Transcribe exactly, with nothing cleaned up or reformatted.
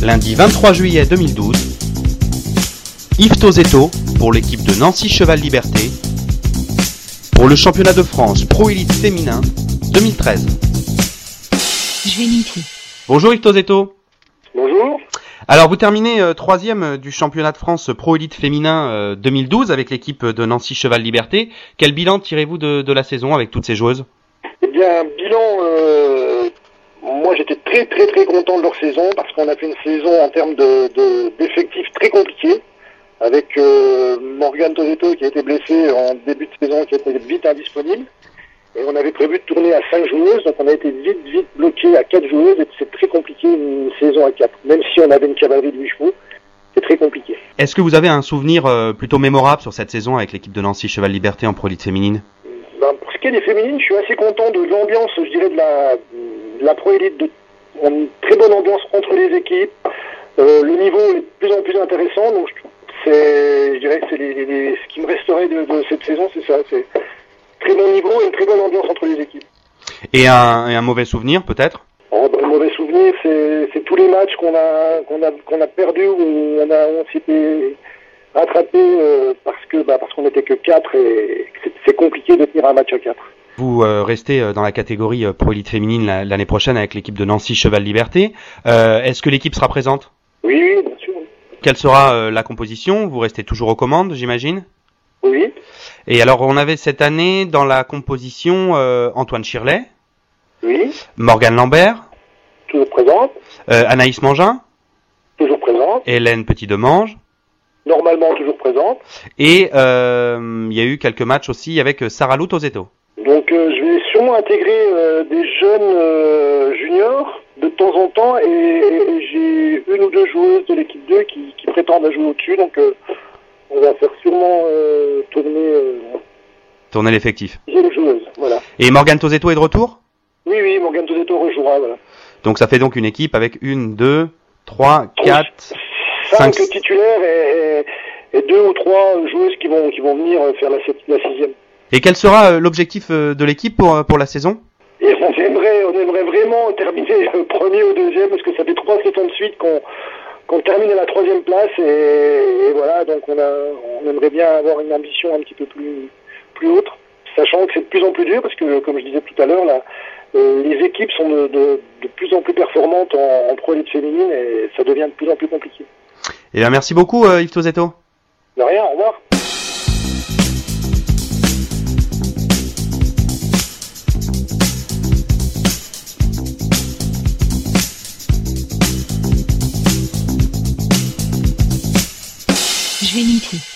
Lundi vingt-trois juillet deux mille douze, Yves Tozetto pour l'équipe de Nancy Cheval Liberté pour le championnat de France Pro Élite féminin deux mille treize. Je vais linker. Bonjour Yves Tozetto. Bonjour. Alors vous terminez euh, troisième du championnat de France Pro Élite féminin euh, deux mille douze avec l'équipe de Nancy Cheval Liberté. Quel bilan tirez-vous de, de la saison avec toutes ces joueuses? Eh bien, bilan, euh, moi j'étais très très très content de leur saison parce qu'on a fait une saison en termes de, de, d'effectifs très compliqués avec euh, Morgane Tozetto qui a été blessée en début de saison, qui était vite indisponible. Et on avait prévu de tourner à cinq joueuses, donc on a été vite vite bloqué à quatre joueuses et c'est très compliqué une saison à quatre. Même si on avait une cavalerie de huit chevaux, c'est très compliqué. Est-ce que vous avez un souvenir euh, plutôt mémorable sur cette saison avec l'équipe de Nancy Cheval Liberté en Pro Élite féminine? Ben, pour ce qui est des féminines, je suis assez content de l'ambiance, je dirais, de la, de la Pro Élite. De, on a une très bonne ambiance entre les équipes. Euh, le niveau est de plus en plus intéressant, donc c'est, je dirais que c'est les, les, les, ce qui me resterait de, de cette saison, c'est ça. C'est très bon niveau et une très bonne ambiance entre les équipes. Et un, et un mauvais souvenir peut-être? Oh, ben, le mauvais souvenir, c'est, c'est tous les matchs qu'on a qu'on a qu'on a perdu où on a on s'était rattrapé euh, parce que bah parce qu'on n'était que quatre et c'est, c'est compliqué de tenir un match à quatre. Vous euh, restez dans la catégorie euh, Pro Élite féminine la, l'année prochaine avec l'équipe de Nancy Cheval Liberté. Euh, est-ce que l'équipe sera présente? Oui, oui, bien sûr. Quelle sera euh, la composition? Vous restez toujours aux commandes, j'imagine? Oui. Et alors, on avait cette année dans la composition euh, Antoine Chirlet, Oui. Morgane Lambert, Toujours présente. euh, Anaïs Mangin, Toujours présente. Hélène Petit-Demange, Normalement toujours présente. et euh, il y a eu quelques matchs aussi avec Sarah Lou Tozetto. Donc euh, je vais sûrement intégrer euh, des jeunes euh, juniors de temps en temps et, et j'ai une ou deux joueuses de l'équipe deux qui, qui prétendent à jouer au-dessus. Donc euh, on va faire sûrement euh, tourner euh, Tournez l'effectif. une joueuse. Voilà. Et Morgane Tozetto est de retour? Oui, oui, Morgane Tozetto rejouera. Voilà. Donc ça fait donc une équipe avec une, deux, trois, quatre, cinq cinq... titulaires et, et, et deux ou trois joueuses qui vont qui vont venir faire la, la sixième. Et quel sera euh, l'objectif euh, de l'équipe pour, pour la saison? Et on aimerait, on aimerait vraiment terminer le premier ou deuxième parce que ça fait trois saisons de suite qu'on qu'on termine à la troisième place et, et voilà, donc on a, on aimerait bien avoir une ambition un petit peu plus plus haute, sachant que c'est de plus en plus dur parce que comme je disais tout à l'heure, là, euh, les équipes sont de, de, de plus en plus performantes en, en Pro Élite féminine et ça devient de plus en plus compliqué. Eh bien, merci beaucoup euh, Yves Tozetto. De rien, au revoir. Je vais linker.